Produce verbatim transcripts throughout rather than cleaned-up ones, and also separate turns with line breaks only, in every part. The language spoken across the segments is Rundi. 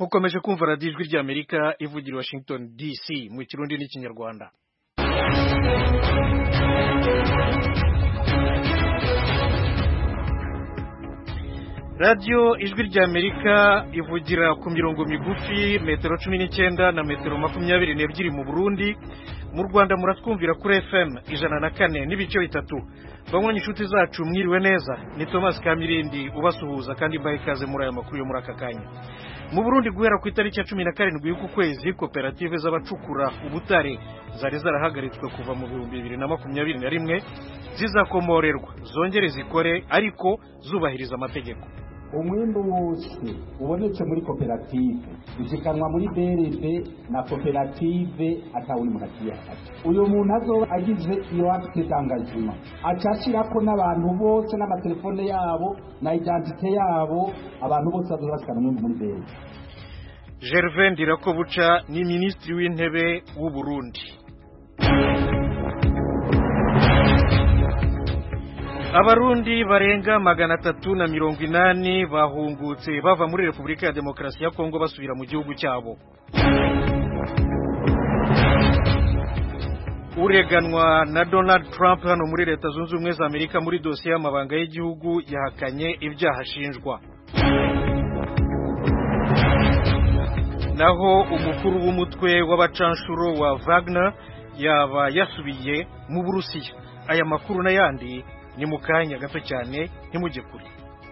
mukomeje kumva radiyo ijwi ry'Amerika ivugira Washington D C mu kirundi n'ikinyarwanda. radiyo ijwi ry'Amerika ivugira ku mirongo migufi metero cumi n'icyenda na metero makumyabiri n'ebyiri mu Burundi. Mu Rwanda muratwumvira kuri F M ijana na kane n'ibice bitatu. Bamwe inshuti zacu mwiriwe neza, ni Thomas Kamirindi ubasuhuza kandi mbaye ikaze muri aya makuru yo muri aka kanya. Mu Burundi guhera ku itariki ya cumi na karindwi y'uku kwezi koperative z'abacukura ubutare zari zarahagaritswe kuva mu bihumbi bibiri na makumyabiri na rimwe zizakomorerwa zongere zikore ariko zubahiriza amategeko.
Umwimbu wose ubonetse muri koperative uzikanwa muri B R D na koperative atawuri muratiya. Uyu muntu azoba agize iyo acte d'engagement acashirako n'abantu bose n'amatelefone yabo na identite yabo, abantu bose bazobashikana umwimbu muri B R D.
Gervais Ndirakobuca ni ministri w'intebe w'u Burundi. Abarundi barenga magana atatu na mirongo inani bahungutse bava muri Repubulika ya Demokarasi ya Kongo basubira mu gihugu cyabo. Ureganwa na Donald Trump hano muri Leta Zunze Ubumwe za Amerika muri dosiye y'amabanga y'igihugu yahakanye ibyaha ashinjwa. Naho umukuru w'umutwe w'abacanshuro wa Wagner yaba yasubiye mu Burusiya. Aya makuru n'ayandi ni mukanya gato cyane ntimujye kure.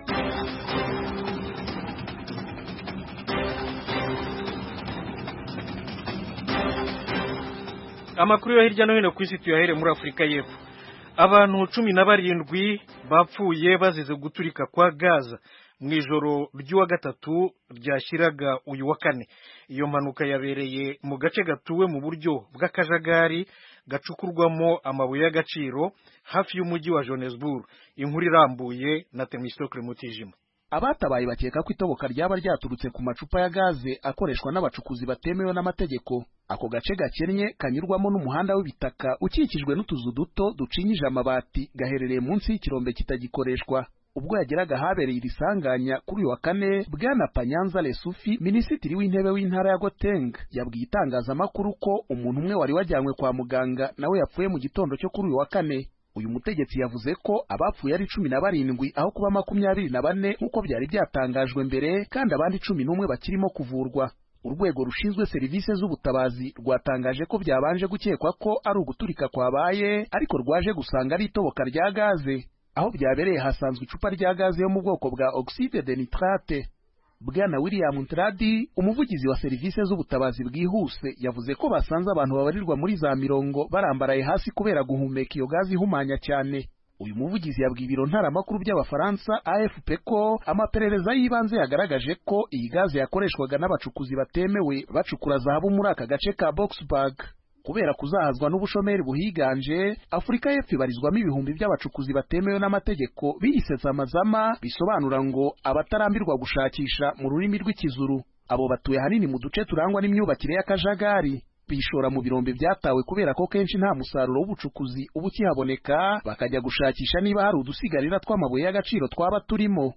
Amakuru yo hirya no hino ku isi tuyahere muri Afurika y'Epfo. Abantu cumi na barindwi bapfuye bazize guturika kwa gaza mu ijoro ry'uwa gatatu ryashyiraga uyu wa kane. Iyo mpanuka yabereye mu gace gatuwe mu buryo bw'akajagari gacukurwamo amabuye y'agaciro hafi y'umujyi wa Johannesburg. Inkuru irambuye na Temistokle Mutijima.
Abatabaye bakeka ko itoboka ryaba ryaturutse ku macupa ya gaze akoreshwa n'abacukuzi batemewe n'amategeko. Ako gace gakennye kanyurwamo n'umuhanda w'ibitaka ukikijwe n'utuzu duto ducinyije amabati gaherereye munsi y'ikirombe kitagikoreshwa. Ubwo yageraga habereye irisanganya kuri uyu wa kane, Bwana Panyanza Lesufi, minisitiri w'intebe w'intara ya Gauteng, yabwiye itangazamakuru ko umuntu umwe wari wajyanywe kwa muganga nawe yapfuye mu gitondo cyo kuri uyu wa kane. Uyu mutegetsi yavuze ko abapfuye ari cumi na barindwi aho kuba makumyabiri na bane nk'uko byari byatangajwe mbere, kandi abandi cumi n'umwe bakirimo kuvurwa. Urwego rushinzwe serivisi z'ubutabazi rwatangaje ko byabanje gukekwa ko ari uguturika kwabaye, ariko rwaje gusanga ari itoboka rya gaze. Aho byabereye hasanzwe icupa rya gaze yo mu bwoko bwa oxide de nitrate. Bwana William Ntradi, umuvugizi wa serivisi z'ubutabazi bwihuse, yavuze ko basanze abantu babarirwa muri za mirongo barambaraye hasi kubera guhumeka iyo gaze ihumanya cyane. Uyu muvugizi yabwiye ibiro ntaramakuru by'abafaransa A F P ko amaperereza y'ibanze yagaragaje ko iyi gaze yakoreshwaga n'abacukuzi batemewe bacukura zahabu muri aka gace ka Boksburg. Kubera kuzahazwa n'ubushomeri buhiganje, Afurika y'Epfo ibarizwamo ibihumbi by'abacukuzi batemewe n'amategeko biyisetsa amazama, bisobanura ngo abatarambirwa gushakisha mu rurimi rw'ikizuru. Abo batuye hanini mu duce turangwa n'imyubakire y'akajagari, bishora mu birombe byatawe kubera ko kenshi nta musaruro w'ubucukuzi uba ukihaboneka, bakajya gushakisha niba hari udusigarira tw'amabuye y'agaciro twaba turimo.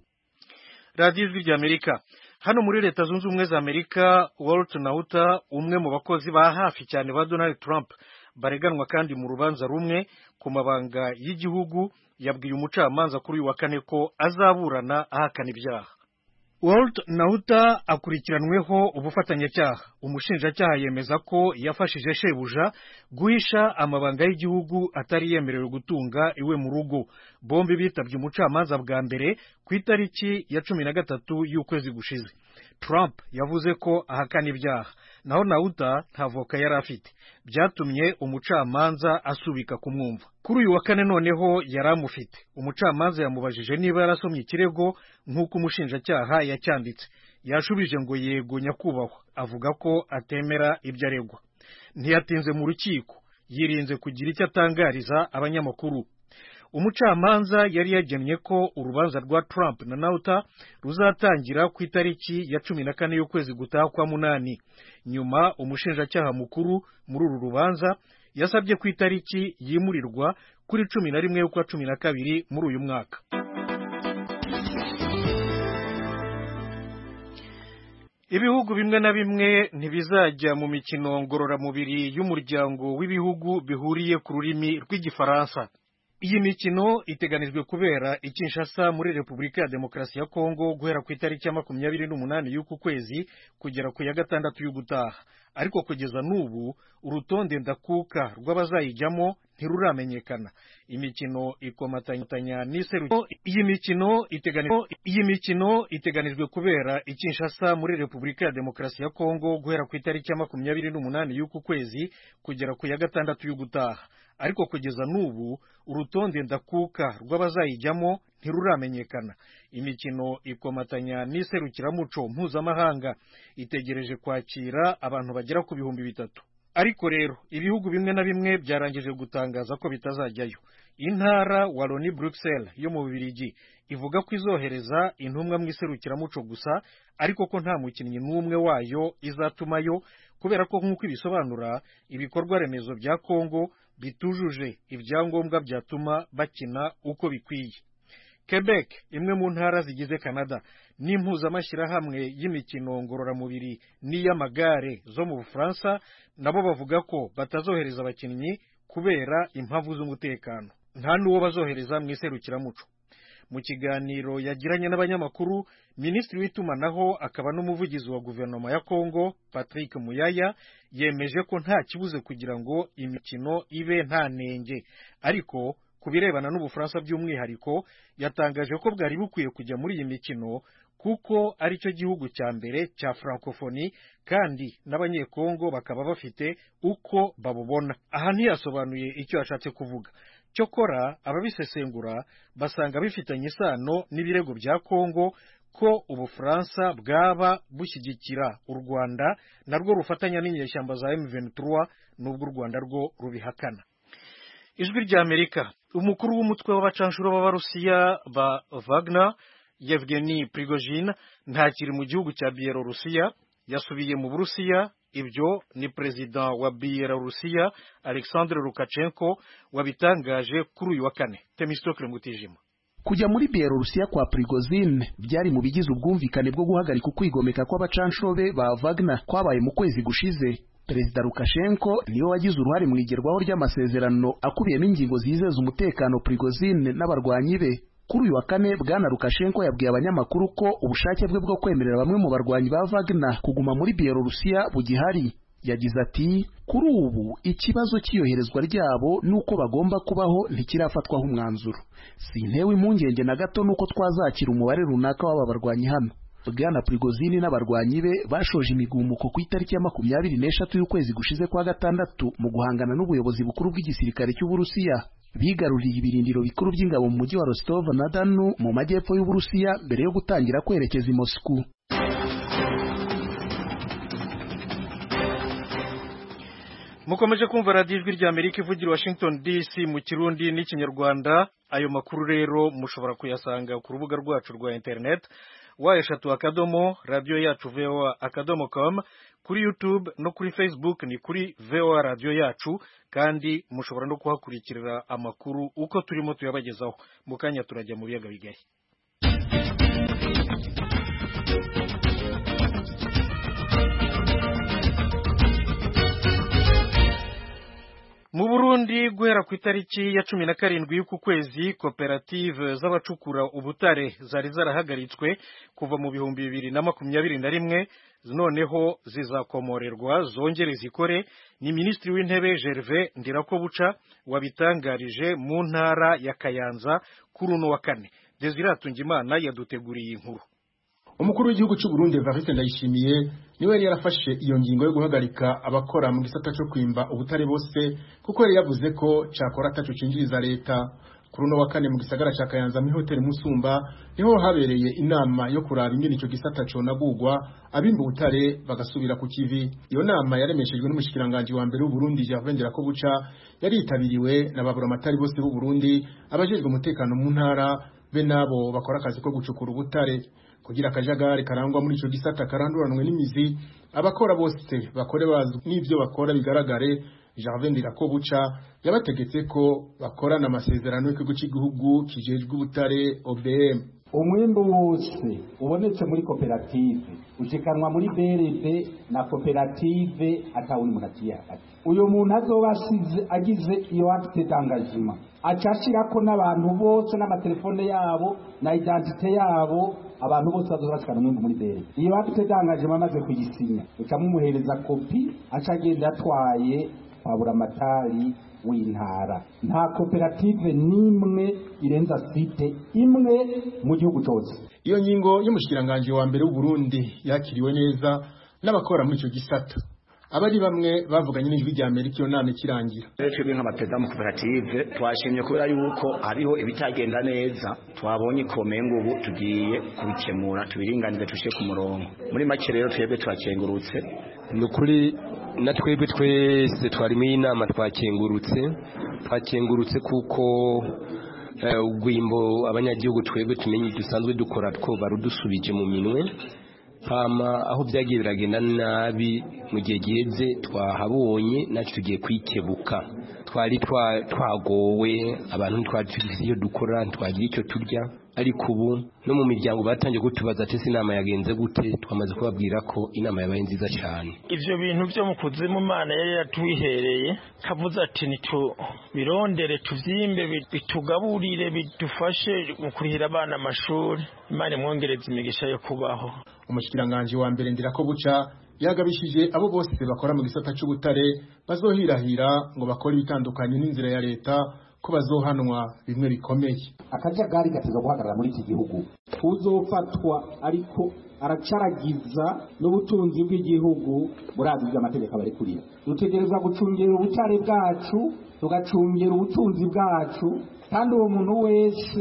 Radiyo Ijwi ry'Amerika. Hano muri Leta Zunze Ubumwe za Amerika, Walt Nauta, umwe mu bakozi ba hafi cyane ba Donald Trump, bareganwa kandi mu rubanza rumwe ku mabanga y'igihugu, yabwiye umucamanza kuri uyu wa kane ko azaburana ahakana ibyaha. Walt Nauta akurikiranweho ubufatanyacyaha. Umushinjacyaha yemeza ko yafashije shebuja guhisha amabanga y'igihugu atari yemerewe gutunga iwe mu rugo. Bombi bitabye umucamanza bwa mbere ku itariki ya cumi na gatatu y'ukwezi gushize. Trump yavuze ko ahakana ibyaha, naho Nauta nta voka yari afite. Byatumye umucamanza asubika kumwumva. Kuri uyu wa kane noneho yaramufite. Umucamanza yamubajije niba yarasomye ikirego nk'uko umushinjacyaha yacyanditse. Yashubije ngo yego nyakubahwa, avuga ko atemera ibyo aregwa. Ntiyatinze mu rukiko, yirinze kugira icyo atangariza abanyamakuru. Umucamanza yari yagennye ko urubanza rwa Trump na Nauta ruzatangira ku itariki ya cumi na kane y'ukwezi gutaha kwa munani. Nyuma umushinjacyaha mukuru muri uru rubanza yasabye ku itariki yimurirwa kuri cumi na rimwe y'ukwa cumi na kabiri muri uyu mwaka. ibihugu bimwe na bimwe ntibizajya mu mikino ngororamubiri y'umuryango w'ibihugu bihuriye ku rurimi rw'igifaransa. Iyi mikino iteganijwe kubera i Kinshasa muri Repubulika ya Demokarasi ya Kongo guhera ku itariki ya makumyabiri n'umunani y'uku kwezi kugera ku ya gatandatu y'ugutaha. Ariko kugeza n'ubu urutonde ndakuka rw'abazayijyamo ntiruramenyekana. Imikino ikomatanya n'iserukiro. Iyi mikino iteganijwe iyi mikino iteganijwe kubera i Kinshasa muri Repubulika ya Demokarasi ya Kongo guhera ku itariki ya makumyabiri n'umunani y'uku kwezi kugera ku ya gatandatu y'ugutaha. Ariko kugeza n'ubu urutonde ndakuka rw'abazayijyamo ntiruramenyekana. Imikino ikomatanya n'iserukiramuco mpuzamahanga itegereje kwakira abantu bagera ku bihumbi bitatu. Ariko rero ibihugu bimwe na bimwe byarangije gutangaza ko bitazajyayo. Intara Wallonie Bruxelles yo mu Bubiligi ivuga ko izohereza intumwa mu iserukiramuco gusa, ariko ko nta mukinnyi n'umwe wayo izatumayo kubera ko nk'uko ibisobanura ibikorwa remezo bya Kongo bitujuje ibyangombwa byatuma bakina uko bikwiye. Quebec, imwe mu ntara zigize Canada, n'impuzamashyirahamwe y'imikino ngororamubiri n'iy'amagare zo mu Bufaransa nabo bavuga ko batazohereza abakinnyi kubera impamvu z'umutekano. Nta n'uwo bazohereza mu iserukiramuco. Mu kiganiro yagiranye n'abanyamakuru, Minisitiri w'itumanaho akaba n'umuvugizi wa guverinoma ya Kongo, Patrick Muyaya, yemeje ko nta kibuze kugira ngo imikino ibe nta nenge. Ariko ku birebana n'Ubufaransa by'umwihariko, yatangaje ko bwari bukwiye kujya muri iyi mikino kuko ari cyo gihugu cya mbere cya Francophonie kandi n'abanyekongo bakaba bafite uko babubona. Aha ntiyasobanuye icyo yashatse kuvuga. Cyokora ababisesengura basanga bifitanye isano n'ibirego bya Kongo ko Ubufaransa bwaba bushyigikira u Rwanda narwo rufatanya n'inyeshyamba za M vingt-trois n'ubwo u Rwanda rwo rubihakana. Ijwi rya Amerika, umukuru w'umutwe w'abacanshuro b'Abarusiya ba Wagner, Yevgeny Prigozhin, ntakiri mu gihugu cya Bielorusiya, yasubiye mu Burusiya. Ibyo ni perezida wa Bielorusiya Alexander Lukashenko wabitangaje kuri uyu wa kane. Temistokle Mutijima.
Kujya muri Bielorusiya kwa Prigozhin byari mu bigize ubwumvikane bwo guhagarika ukwigomeka kw'abacanshobe ba Wagner kwabaye mu kwezi gushize. Perezida Lukashenko niwe wagize uruhare mu igerwaho ry'amasezerano akubiyemo ingingo zizeza umutekano Prigozhin n'abarwanyi be. Kuri uyu wa kane bwana Lukashenko yabwiye abanyamakuru ko ubushake bwe bwo kwemerera bamwe mu barwanyi ba Wagner kuguma muri Bielorusiya bugihari. Yagize ati, kuri ubu ikibazo cy'iyoherezwa ryabo nuko bagomba kubaho ntikirafatwaho umwanzuro. Sintewe impungenge na gato nuko twazakira umubare runaka w'aba barwanyi hano. Bwana Prigozhin n'abarwanyi be bashoje imigumuko ku itariki ya makumyabiri n'eshatu y'ukwezi gushize kwa gatandatu mu guhangana n'ubuyobozi bukuru bw'igisirikare cy'Uburusiya. Bigaruriye ibirindiro bikuru by'ingabo mu mujyi wa Rostov na Danu mu majyepfo y'Uburusiya mbere yo gutangira kwerekeza i Moscow.
Mukomeje kumva radiyo Ijwi rya Amerika ivugira Washington D C mu Kirundi n'Ikinyarwanda. Ayo makuru rero mushobora kuyasanga ku rubuga rwacu rwa internet wa eshatu akadomo radio yacu voa akadomo com, kuri YouTube no kuri Facebook ni kuri voa radio yacu, kandi mushobora no kuhakurikirira amakuru uko turimo tuyabagezaho. Mu kanya turajya mu biyaga bigari. Mu Burundi guhera ku itariki ya cumi na karindwi y'uku kwezi, koperative z'abacukura ubutare zari zarahagaritswe kuva mu bihumbi bibiri na makumyabiri na rimwe, noneho zizakomorerwa zongere zikore. Ni Minisitiri w'Intebe Gervais Ndirakobuca wabitangarije mu ntara ya Kayanza kuri uno wa kane. Desire Atungimana yaduteguriye inkuru.
Umukuru w'igihugu cy'u Burundi Evariste Ndayishimiye niwe yari yarafashe iyo ngingo yo guhagarika abakora mu gisata cyo kwimba ubutare bose, kuko yari yavuze ko cyakora ataco cinjiriza leta. Kuri uno wa kane mu gisagara ca Kayanza mu hoteli Musumba niho habereye inama yo kuraba ingene ico gisata cyo nagurwa abimba ubutare bagasubira ku kivi. Iyo nama yaremeshejwe n'umushikiranganje wa mbere w'u Burundi Gervais Ndirakobuca, yari yitabiriwe n'ababuramatari bose b'u Burundi, abajejwe umutekano mu ntara be nabo bakora akazi ko gucukura ubutare. Kugira akajagari karangwa muri ico gisata karanduranwe n'imizi, abakora bose bakore bazi n'ivyo bakora bigaragare. Gervais Ndirakobuca yabategetse ko bakorana amasezerano y'ikigo cy'igihugu kijejwe ubutare O B M.
umwimbu wose ubonetse muri koperative ushikanwa muri B R D na koperative atawuri mu hagati hagati uyo muntu azoba asize agize iyo acte d'engagement acashirako n'abantu bose n'amatelefone yabo na identite yabo abantu bose bazobashikana umwimbu muri B R D iyo acte d'engagement amaze kuyisinya ukamumuhereza kopi acagenda atwaye kwabura amatari w'intara nta koperative nimwe irenza site imwe mu gihugu cyose.
Iyo ngingo y'umushikiranganje wa mbere w'u Burundi yakiriwe neza n'abakora muri ico gisata. Abari bamwe bavuganye n'ijwi rya Amerika iyo nama ikirangira.
Twebwe nk'abaperezida mu koperative twashimye kubera yuko hariho ibitagenda neza twabonye komengo ubu tugiye kubikemura tubiringanize tushe ku murongo. Muri make rero twebwe twakengurutse
nukuri na twebwe twese twari mu inama twakengurutse twakengurutse kuko ugwimbo abanyagihugu twebwe tumenye dusanzwe dukora two barudusubije mu minwe hama aho byagiye biragenda nabi mu gihe giheze twahabonye nacu tugiye kwikebuka twari twagowe abantu twari tufite iyo dukora twagira icyo turya ariko ubu no mu miryango batangiye gutubaza ati inama yagenze gute twamaze kubabwira ko inama yabaye nziza cyane.
Ivyo bintu byo mu kuzimu Imana yari yatwihereye kavuze ati nitu birondere tuvyimbe bitugaburire bidufashe mu kurihira abana amashuri Imana imwongereza imigisha yo kubaho.
Umushikiranganje wa mbere Ndirako Buca yagabishije abo bose bakora mu gisata cy'ubutare bazohirahira ngo bakore ibitandukanye n'inzira ya leta ko bazohanwa bimwe bikomeye.
Akajagari gateza guhagarara muri iki gihugu uzofatwa ariko aracaragiza n'ubutunzi bw'igihugu burazi by'amategeko abari kuriya. Dutegereza gucungera ubutare bwacu tugacungera ubutunzi bwacu kandi uwo muntu wese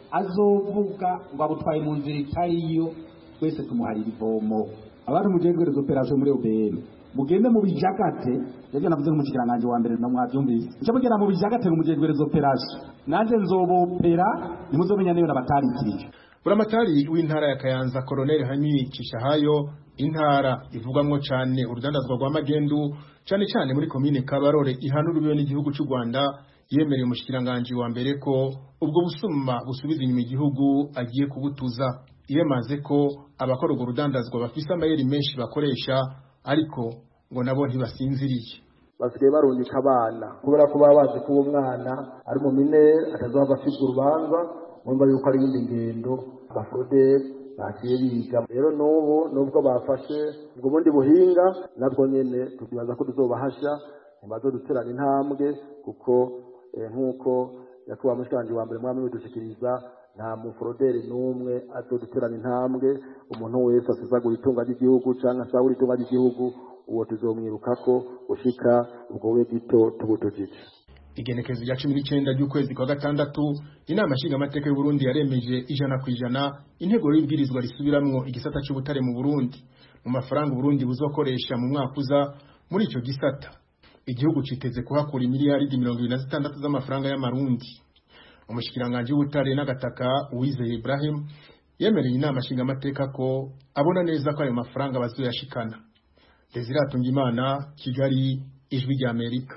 azovuga ngo abutwaye mu nzira itariyo twese tumuharira ivomo. Abantu mujejwerezo operation muri O B M mugende mu bijagate yaje navuze n'umushikiranganje wa mbere namwavyumvise cyo mugera mu bijagate mu mujejwerezo operation nanje nzobopera nimuzomenya neyo nabatarikirije.
Buramatari w'intara ya Kayanza Colonel Hanyi Cishahayo intara ivugwamwo cyane urudandazwa rwa magendu cyane cyane muri commune Kabarore ihanuriwe n'igihugu cy'u Rwanda yemereye umushikiranganje wa mbere ko ubwo busuma busubiza inyuma igihugu agiye kubutuza yemaze ko abakora urwo rudandazwa bafise amayeri menshi bakoresha ariko ngo nabo ntibasinziriye.
Basigaye barungika abana kubera ko baba bazi ko uwo mwana ari mu minere atazava afite urubanza mwumva yuko ari indi ngendo abafrode bagiye biga. Rero n'ubu nubwo bafashe ubwo bundi buhinga nabwo nyene tukibaza ko tuzobahasha mumaze duterana intambwe kuko nk'uko yakuba mushikanje wa mbere mwami widushikiriza nta mufroderi n'umwe azoduterana intambwe umuntu wese asizagura itunga ry'igihugu canke asahura itunga ry'igihugu uwo tuzomwirukako ushika ubwo we gito tubutujije.
Igenekezo rya cumi n'icenda ry'ukwezi kwa gatandatu inama nshinga amateka y'u Burundi yaremeje ijana ku ijana intego y'ibwirizwa risubiramwo igisata cy'ubutare mu Burundi mu mafaranga Burundi buzokoresha mu mwaka uza muri ico gisata. Igihugu citeze kuhakura miliyaridi mirongo ibiri na zitandatu z'amafaranga y'amarundi. Umushikiranganje w'ubutare n'agataka Uwizeye Ibrahim yemereye inama nshinga amateka ko abona neza ko ayo mafaranga bazoyashikana. Desire Atungimana, Kigali, Ijwi rya Amerika.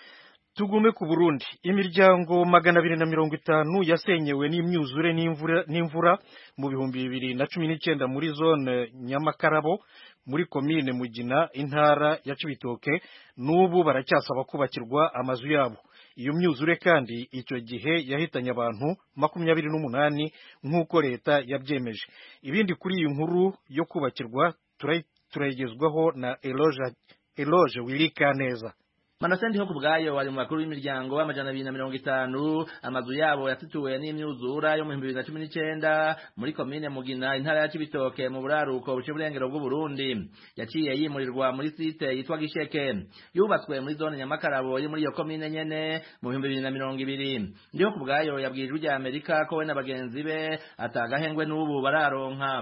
Tugume ku Burundi, imiryango magana abiri na mirongo itanu yasenyewe n'imyuzure n'imvura n'imvura mu bihumbi bibiri na cumi n'icyenda muri zone Nyamakarabo muri komine Mugina intara ya Cibitoke n'ubu baracyasaba kubakirwa amazu yabo. Iyo myuzure kandi icyo gihe yahitanye abantu makumyabiri n'umunani nk'uko leta yabyemeje. Ibindi kuri iyi nkuru yo kubakirwa turayigezwaho na Eloge Eloge Wilikaneza.
Manasendi ho kubgayo wali makuru y'imiryango amajana abiri na mirongo itanu amazu yabo yatituwe n'imyuzura yo mu bihumbi bibiri na cumi n'icyenda muri komine Mugina intara ya Cibitoke mu buraruko buce burengero bw'u Burundi yaciye yimurirwa muri site yitwa Gisheke yubatswe muri zone Nyamakarabo iri muri iyo komine nyene mu bihumbi bibiri na mirongo ibiri. Ndiho kubgayo yabwirijwe rya Amerika ko we n'abagenzi be atagahengwe n'ubu bararonka.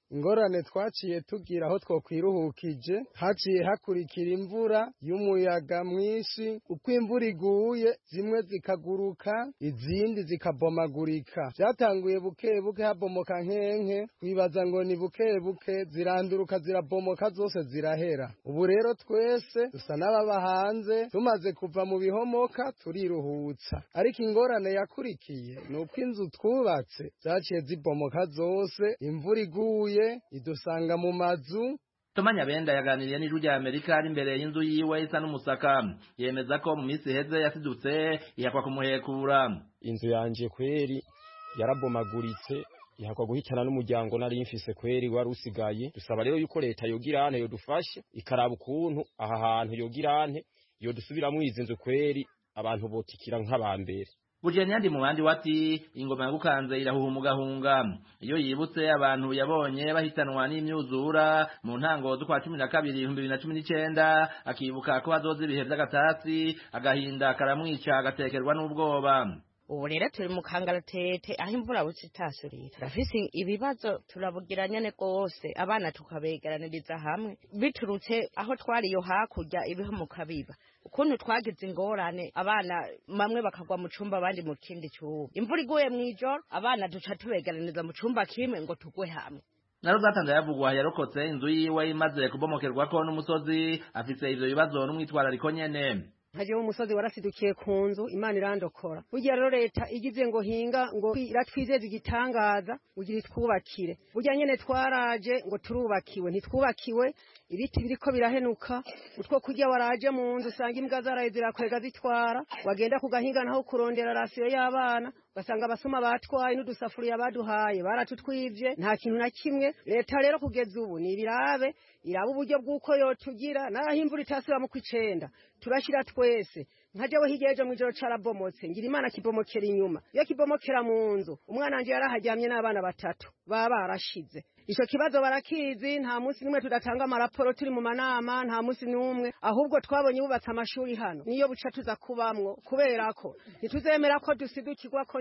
ingorane twaciye tugira aho twokwiruhukije haciye hakurikira imvura y'umuyaga mwinshi uko imvura iguye zimwe zikaguruka izindi zikabomagurika byatanguye buke buke habomoka nkenke twibaza ngo ni buke buke ziranduruka zirabomoka zose zirahera ubu rero twese dusa n'ababa hanze tumaze kuva mu bihomoka turiruhutsa ariko ingorane yakurikiye ni uko inzu twubatse zaciye zibomoka zose imvura iguye idusanga mu mazu.
Toma Nyabenda yaganiriye n'ijwi rya Amerika ari imbere y'inzu yiwe isa n'umusaka yemeza ko mu minsi heze yasidutse ihakwa kumuhekura.
Inzu yanje kweri yarabomaguritse ihakwa guhitana n'umuryango nari mfise kweri wari usigaye dusaba rero yuko leta yogirane yodufashe ikaraba ukuntu aha hantu yogirane yodusubiramo izi nzu kweri abantu botikira nk'abambere.
Bujeni yandi mu bandi wati ingoma yagukanze irahuhumugahunga iyo yibutse abantu yabonye bahitanwa n'imyuzura mu ntango z'ukwa cumi na kabiri ibihumbi bibiri na cumi n'icenda akibuka ko hazoza ibihe vy'agatasi agahinda karamwica agatekerwa n'ubwoba.
Ubu rero turi mu kangaratete aho imvura buci itasurira turafise ibibazo turabugira nyene gose abana tukabegeraniriza hamwe biturutse aho twari yo hakurya ibihomoka biba ukuntu twagize ingorane abana mamwe bakagwa mu cumba abandi mu kindi cyuba imvura iguye mwijoro abana duca tubegeraniriza mu cumba kimwe ngo tugwe hamwe.
Naro zatanda yavugwa yarokotse inzu yiwe imaze kubomokerwako n'umusozi afise ivyo bibazo n'umwitwarariko nyene.
Haje umusozi warasidukiye ku nzu Imana irandokora burya rero leta igize ngo hinga ngo iratwizeze igitangaza ugira twubakire burya nyene twaraje ngo turubakiwe ntitwubakiwe ibiti biriko birahenuka utwo kurya waraje mu nzu usanga imbwa zaraye zirakwega zitwara wagenda kugahinga naho kurondera rasiyo y'abana basanga abasuma batwaye n'udusafuriya baduhaye baratutwivye nta kintu na kimwe leta rero kugeza ubu ni birabe iraba uburyo bw'uko yotugira naho imvura itasubira mu kwicenda turashira twese nkajewe higeje mu ijoro carabomotse ngira Imana kibomokera inyuma iyo kibomokera mu nzu umwana wanje yarahajyamye n'abana batatu baba barashize ico kibazo barakizi nta munsi nimwe tudatanga amaraporo turi mu manama nta munsi numwe ahubwo twabonye bubatse amashuri hano niyo buca tuza kubamwo kubera ko nituzemera ko dusidukirwa ko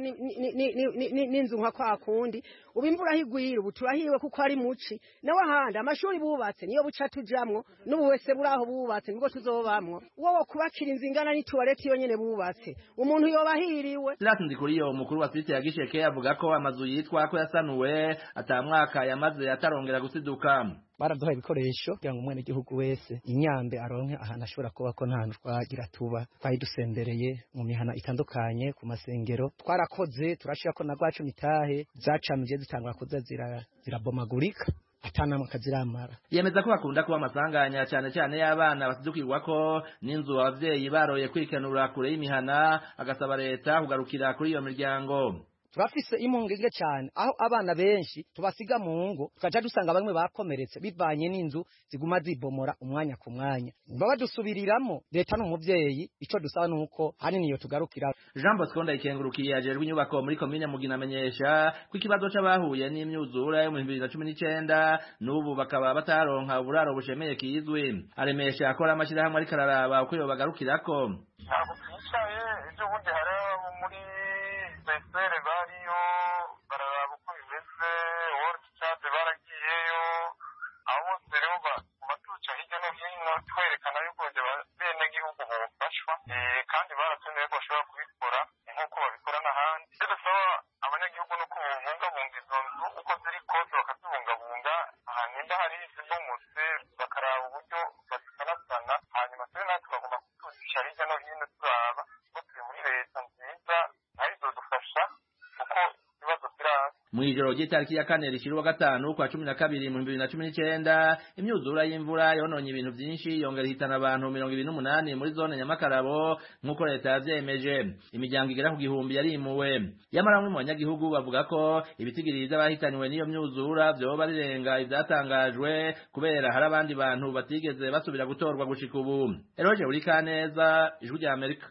n'inzu nka kwa kundi ubu imvura higwira ubu turahiriwe kuko ari muci nawe ahandi amashuri bubatse niyo buca tujamwo n'ubu wese buraho bubatse nibwo tuzobamwo wowe kubakira inzu ingana n'ituwareti yonyene bubatse umuntu yobahiriwe.
Silas Ndikuriyo umukuru wa site ya Gisheke avuga ko amazu yitwa ko yasanuwe atamwaka yamaze atarongera gusiduka.
Baraduha ibikoresho kugira ngo umwene gihugu wese inyambe aronke ahantu ashobora kuba ko nta twagira tuba twari dusembereye mu mihana itandukanye ku masengero twarakoze turashira ko na rwacu mitahe zacamije zitangwa kuza zira zirabomagurika atana makaziramara.
Yemeza ko bakunda kuba amasanganya cyane cyane y'abana basidukirwa ko n'inzu abavyeyi baroye kwikenura kure y'imihana agasaba leta kugarukira kuri iyo miryango.
Turafise impungenge cyane aho abana benshi tubasiga mu ngo tukaja dusanga bamwe bakomeretse bivanye n'inzu ziguma zibomora umwanya ku mwanya baba dusubiriramo leta n'umuvyeyi ico dusaba nuko hanini yo tugarukira.
Jean Bosco Ndayikengurukiye ajerwe inyubako muri komine Mugina amenyesha ko ikibazo c'abahuye n'imyuzura yo mu bibiri na cumi n'icenda n'ubu bakaba bataronka uburaro bushemeye kizwe aremesha akora amashirahamwe ariko araraba uko yo bagarukirako.
Ntabwo twicaye ejo bundi hari muri Besere bariyo bararaba uko bimeze World Chat baragiyeyo aho bose rero batuca hirya no hino twerekana yuko bene gihugu bofashwa kandi baratumye ko bashobora kubikora nk'uko babikora n'ahandi. Icyo dusaba abanyagihugu no kubungabunga izo nzu uko ziri kose bakazibungabunga nimba hari izibomotse bakaraba uburyo bazisanasana hanyuma twe natwe tukagomba kutucisha hirya no hino turaba ko turi muri leta nziza ayizodufasha kuko ibibazo biraza.
Mwijoro ry'itariki ya kane rishira gatanu kwa cumi na kabiri mu bibiri na cumi n'icenda imyuzura y'imvura yononye ibintu byinshi yongera hitana abantu mirongo ibiri n'umunani muri zone Nyamakarabo nk'uko leta yavyemeje. Imiryango igera ku gihumbi yarimuwe. Yamara bamwe mu banyagihugu bavuga ko ibitigiri by'abahitanywe n'iyo myuzura vyoba birenga ivyatangajwe kubera hari abandi bantu batigeze basubira gutorwa gushika ubu. Eroje Urikaneza, Ijwi rya Amerika.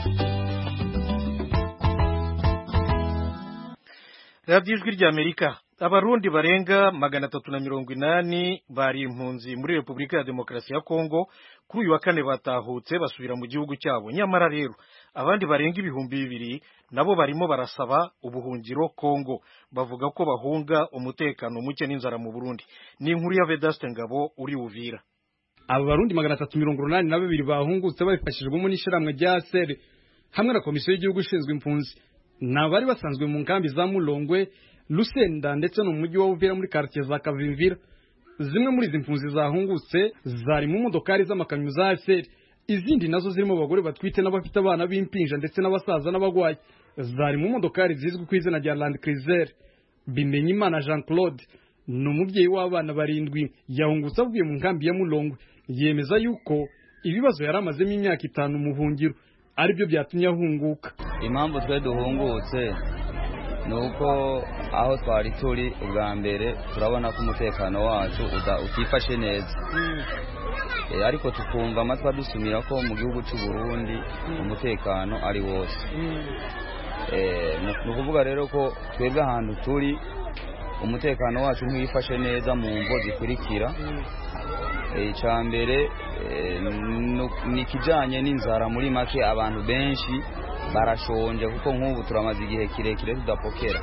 Radio Ijwi rya Amerika abarundi barenga magana atatu na mirongo inani bari impunzi muri Repubulika ya Demokarasi ya Kongo kuri uyu wa kane batahutse basubira mu gihugu cyabo. Nyamara rero abandi barenga ibihumbi bibiri nabo barimo barasaba ubuhungiro Kongo, bavuga ko bahunga umutekano muke n'inzara mu Burundi. Ni inkuru ya Vedaste Ngabo uri Uvira.
Aba barundi magana atatu mirongo inani na babiri bahungutse babifashijwemo n'ishiramwe rya A S E R hamwe na komisiyo y'igihugu ishinzwe impunzi. Nabari basanzwe mu nkambi za Mulongwe, Lusenda ndetse no mu mujyi wa Uvira muri quartier za Kavimvira. Zimwe muri izi mpunzi zahungutse zari mu modokari z'amakamyo za A S E R, izindi nazo zirimo abagore batwite n'abafite abana b'impinja ndetse n'abasaza n'abagwayi. Zari mu modokari zizwi ku izina rya Land Cruiser. Bimenyimana Jean Claude ni umubyeyi w'abana barindwi yahungutse avuye mu nkambi ya Mulongwe. Yemeza yuko ibibazo yaramazemo imyaka itanu mu buhungiro ari byo byatumye ahunguka.
Impamvu twe duhungutse nuko aho twari turi ubwa mbere turabona ko umutekano wacu utifashe neza, e, ariko tukumva amatwa dusumira ko mu gihugu cy'u Burundi umutekano ari wose. E, ni ukuvuga rero ko twebwe ahantu turi umutekano wacu ntiwifashe neza mu mvo zikurikira. Icya mbere ni ikijyanye n'inzara, muri make abantu benshi barashonje kuko nk'ubu turamaze igihe kirekire tudapokera.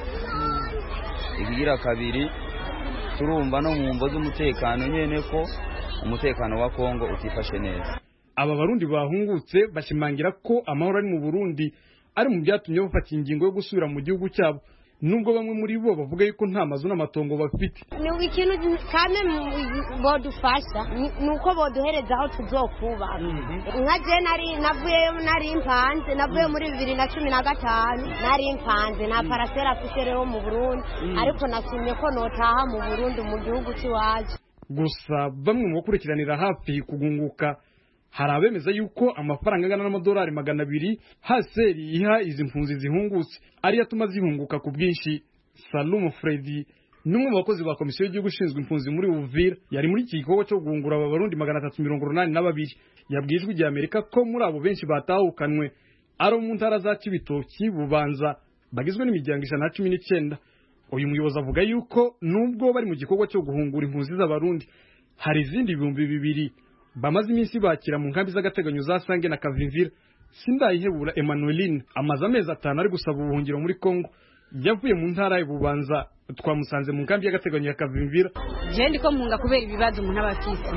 Ikigira kabiri turumva no mu mvo z'umutekano nyene ko umutekano wa Kongo utifashe neza.
Aba barundi bahungutse bashimangira ko amahoro ari mu Burundi ari mu byatumye bafata ingingo yo gusubira mu gihugu cyabo, nubwo bamwe muri bo bavuga yuko nta mazu n'amatongo bafite.
Ni ikintu kame bodufasha nuko boduhereza aho tuzokuba. Nka je nari navuye nari impanze navuye muri bibiri na cumi na gatanu nari impanze na parasera afite rero mu Burundi, ariko nasumye ko notaha mu Burundi mu gihugu cy'iwacu.
Gusa bamwe mu bakurikiranira hafi kugunguka hari abemeza yuko amafaranga angana n'amadolari magana abiri haseri iha izi mpunzi zihungutse ari yatuma zihunguka ku bwinshi. Salumu Fredi n'umwe mu bakozi ba komisiyo y'igihugu ishinzwe impunzi muri Uvira yari muri iki gikorwa cyo guhungura aba barundi magana atatu mirongo inani na babiri. Yabwiye ijwi rya Amerika ko muri abo benshi batahukanwe ari mu ntara za Cibitoki, Bubanza bagizwe n'imiryango ijana na cumi n'icyenda. Uyu muyobozi avuga yuko nubwo bari mu gikorwa cyo guhungura impunzi z'abarundi hari izindi ibihumbi bibiri bamaze iminsi bakira mu nkambi z'agateganyo za Sange na Kavimvira. Sindayihebura Emmanueline amaze amezi atanu ari gusaba ubuhungiro muri Kongo. Yavuye mu ntara y'Ububanza twamusanze mu nkambi y'agateganyo ya Kavimvira.
Je ndiko mpunga kubera ibibazo umuntu aba afite.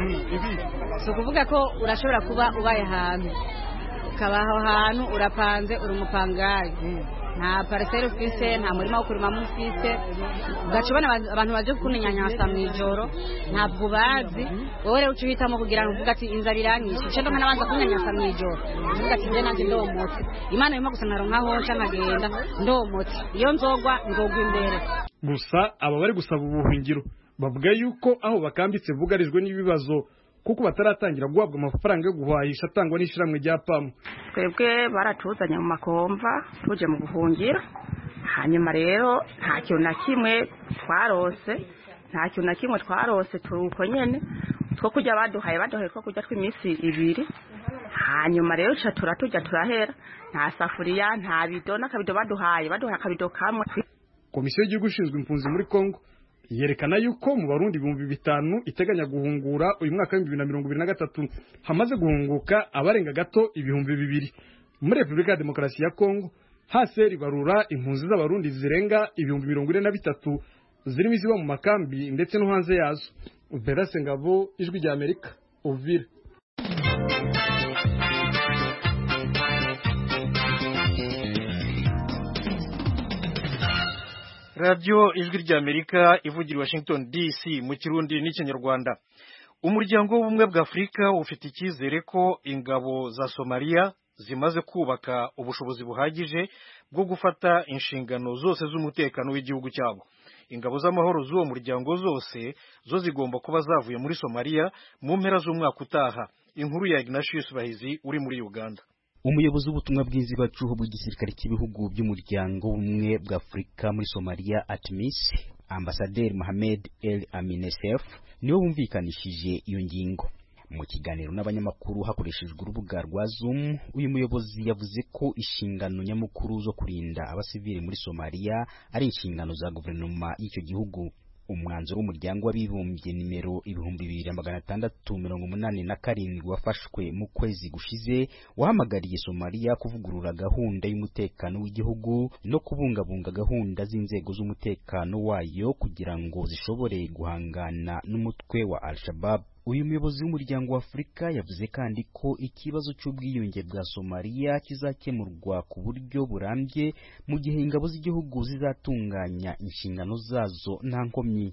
So kuvuga ko urashobora kuba ubaye ahantu ukabaho ahantu urapanze uri umupangayi, nta parcelle ufise, nta murima wo kurima mu ufise, ugacubona abantu baje kukunyanyasa mu ijoro ntabwo bazi, wowe rero ucuhitamo kugira ngo uvuga ati inzara iranyishe cyo ndonka nabanza kunyanyasa mu ijoro, uvuga ati nje nanje ndomotse, Imana yima gusa naronkaho nca nkagenda ndomotse, iyo nzogwa ngogwa imbere.
Gusa aba bari gusaba ubuhungiro bavuga yuko aho bakambitse bugarijwe n'ibibazo kuko bataratangira guhabwa amafaranga yo guhahisha atangwa n'ishiramwe rya P A M.
Twebwe baratuzanya mu makomva tuje mu buhungiro, hanyuma rero nta kintu na kimwe twarose nta kintu na kimwe twarose turuko nyene two kujya baduhaye baduhaye ko kujya tw'iminsi ibiri, hanyuma rero cha turatujya turahera, nta safuriya nta bido n'akabido baduhaye baduhaye akabido kamwe.
Komisiyo y'igihugu ishinzwe impunzi muri Kongo yerekana yuko mu barundi ibihumbi bitanu iteganya guhungura uyu mwaka wa bibiri na mirongo ibiri na gatatu hamaze guhunguka abarenga gato ibihumbi bibiri. Muri Repubulika ya Demokarasi ya Kongo haseri barura impunzi z'abarundi zirenga ibihumbi mirongo ine na bitatu zirimo iziba mu makambi ndetse no hanze yazo. Vedaste Ngabo, ijwi rya Amerika, Uvira.
Radio ijwi rya Amerika ivugira Washington D C mu Kirundi n'Ikinyarwanda. Umuryango w'ubumwe bwa Afrika ufite icyizere ko ingabo za Somalia zimaze kubaka ubushobozi buhagije bwo gufata inshingano zose z'umutekano w'igihugu cyabo. Ingabo z'amahoro z'uwo muryango zose zo zigomba kuba zavuye muri Somalia mu mpera z'umwaka utaha. Inkuru ya Ignatius Bahizi uri muri Uganda.
Umuyobozi w'ubutumwa bw'inzibacuho bw'igisirikare cy'ibihugu by'umuryango w'ubumwe bwa Afrika muri Somalia ATMIS, Ambasaderi Mohamed El Aminesef, niwe bumvikanishije iyo ngingo. Mu kiganiro n'abanyamakuru hakoreshejwe urubuga rwa Zoom, uyu muyobozi yavuze ko inshingano nyamukuru zo kurinda abasivili muri Somalia ari inshingano za guverinoma y'icyo gihugu. Umwanzuro w'umuryango w'abibumbye nimero ibihumbi bibiri magana atandatu mirongo umunani na karindwi wafashwe mu kwezi gushize wahamagariye Somalia kuvugurura gahunda y'umutekano w'igihugu no kubungabunga gahunda z'inzego z'umutekano wayo kugira ngo zishobore guhangana n'umutwe wa Al-Shabaab. Uyu muyobozi w'umuryango wa Afrika yavuze kandi ko ikibazo cy'ubwiyunge bwa Somalia kizakemurwa ku buryo burambye mu gihe ingabo z'igihugu zizatunganya inshingano zazo nta nkomyi.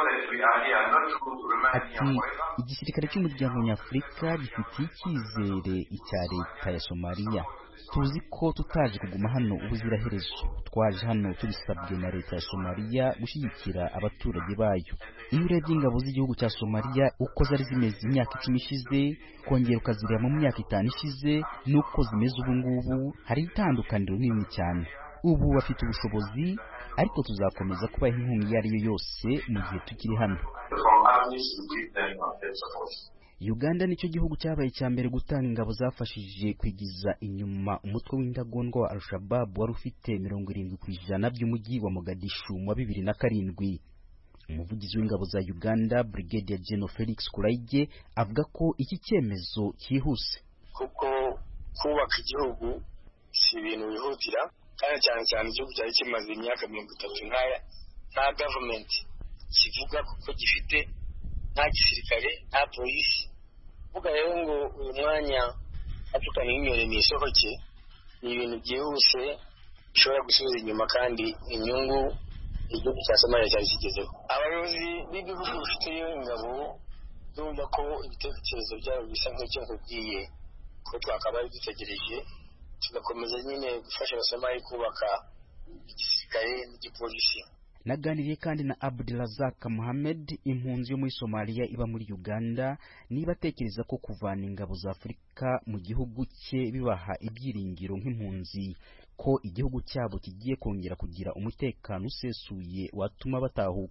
Ati igisirikare cy'umuryango nyafurika gifitiye icyizere icya leta ya Somalia. Tuzi ko tutaje kuguma hano ubuziraherezo, twaje hano tubisabwe na leta ya Somalia gushyigikira abaturage bayo. Iyo urebye ingabo z'igihugu cya Somalia uko zari zimeze imyaka icumi ishize, kongera ukazireba mu myaka itanu ishize nuko zimeze ubu ngubu, hari itandukaniro rinini cyane. Ubu bafite ubushobozi, ariko tuzakomeza kubaha inkunga iyo ari yo yose mu gihe tukiri hano. Uganda nicyo gihugu cyabaye cya mbere gutanga ingabo zafashije kwigiza inyuma umutwe w'indagondwa wa Al-Shabaab wari ufite mirongo irindwi ku ijana by'umujyi wa Mogadishu mu bibiri na karindwi. Umuvugizi w'ingabo za Uganda Brigadier General Felix Kuraige avuga ko iki cyemezo cyihuse
kuko kubaka igihugu si ibintu bihutira, kandi cyane cyane igihugu cyari kimaze imyaka mirongo itatu nkaya nta government kivuga kuko gifite nta gisirikare nta polisi. Vuga rero ngo uyu mwanya atukana inyoni mu isoko cye ni ibintu byihuse bishobora gusubiza inyuma kandi inyungu igihugu cya Somalia cyari kigezeho. Abayobozi b'ibihugu bifite ingabo bumva ko ibitekerezo byabo bisa nk'icyo nkubwiye ko twakabaye dutegereje tugakomeza nyine gufasha Abasomalia kubaka igisirikare n'igipolisi.
Naganiriye kandi na Abdulrazak Mohamed, impunzi yo muri Somalia iba muri Uganda, niba atekereza ko kuvana ingabo za Afrika mu gihugu cye bibaha ibyiringiro nk'impunzi ko igihugu cyabo kigiye kongera kugira umutekano usesuye watuma batahuka.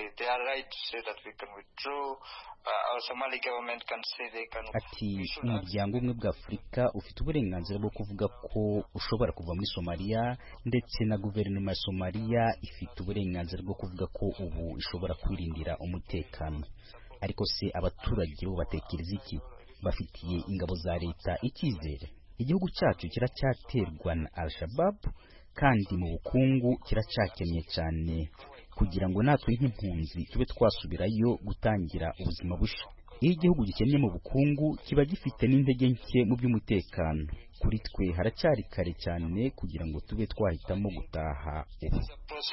Ati umuryango umwe bwa Afrika ufite uburenganzira bwo kuvuga ko ushobora kuva muri Somalia, ndetse na guverinoma ya Somalia ifite uburenganzira bwo kuvuga ko ubu ishobora kwirindira umutekano. Ariko se abaturage bo batekereza iki? Bafitiye ingabo za leta icyizere? Igihugu cyacu kiracyaterwa na Al-Shabaab kandi mu bukungu kiracyakennye cyane kugira ngo natwe nk'impunzi tube twasubirayo gutangira ubuzima busha. Iyo igihugu gikennye mu bukungu kiba gifite n'intege nke mu by'umutekano. Kuri twe haracyari kare cyane kugira ngo tube twahitamo gutaha ubu.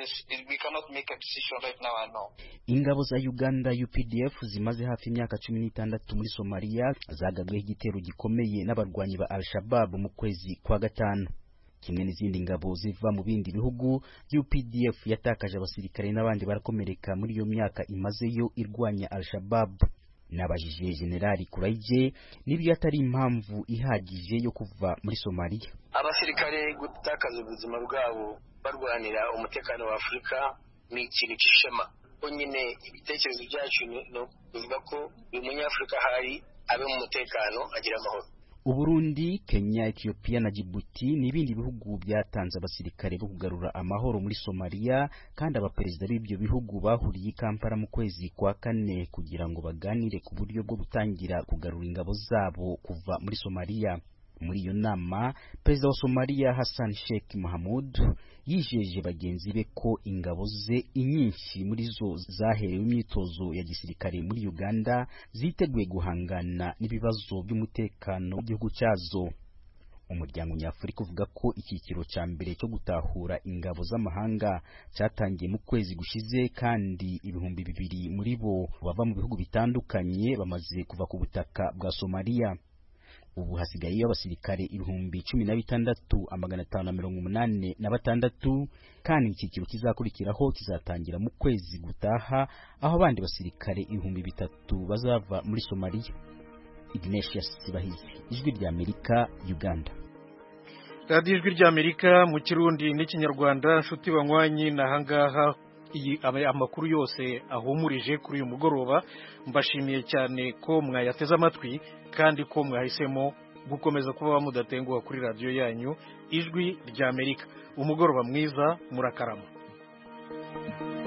Ingabo za Uganda U P D F zimaze hafi imyaka cumi n'itandatu muri Somalia zagabweho igitero gikomeye n'abarwanyi ba Al-Shabaab mu kwezi kwa gatanu. Kimwe n'izindi ngabo ziva mu bindi bihugu, U P D F yatakaje abasirikare n'abandi barakomereka muri iyo myaka imazeyo irwanya Al-Shabaab. Nabajije Generali Kuraige nibyo atari impamvu ihagije yo kuva muri Somalia.
Abasirikare gutakaza ubuzima bwabo barwanira umutekano wa Afrika ni ikintu cy'ishema. Nyine ibitekerezo byacu no kuvuga ko uyu munyafrika hari abe mu mutekano agira amahoro.
Uburundi, Kenya, Ethiopia na Djibouti n'ibindi bihugu byatanze abasirikare bo kugarura amahoro muri Somalia, kandi abaperezida b'ibyo bihugu bahuriye i Kampala mu kwezi kwa kane kugira ngo baganire ku buryo bwo gutangira kugarura ingabo zabo kuva muri Somalia. Muri iyo nama, Perezida wa Somalia Hassan Sheikh Mohamud yijeje bagenzi be ko ingabo ze inyinshi muri zo zaherewe imyitozo ya gisirikare muri Uganda ziteguye guhangana n'ibibazo by'umutekano w'igihugu cyazo. Umuryango nyafurika uvuga ko icyiciro cya mbere cyo gutahura ingabo z'amahanga cyatangiye mu kwezi gushize, kandi ibihumbi bibiri muri bo bava mu bihugu bitandukanye bamaze kuva ku butaka bwa Somalia. Ubu hasigaye abasirikare ibihumbi cumi na bitandatu amagana atanu na mirongo umunani na batandatu, kandi icyiciro kizakurikiraho kizatangira mu kwezi gutaha, aho abandi basirikare ibihumbi bitatu bazava muri Somalia. Ignatius Sibahizi, Ijwi rya Amerika, Uganda.
Radio Ijwi rya Amerika mu Kirundi n'ikinyarwanda. Nshuti banywanyi, nahangaha iyi amakuru yose ahumurije kuri uyu mugoroba. Mbashimiye cyane ko mwayateze amatwi kandi ko mwahisemo gukomeza kuba mudatenguha kuri radiyo yanyu Ijwi ry'Amerika. Umugoroba mwiza, murakarama.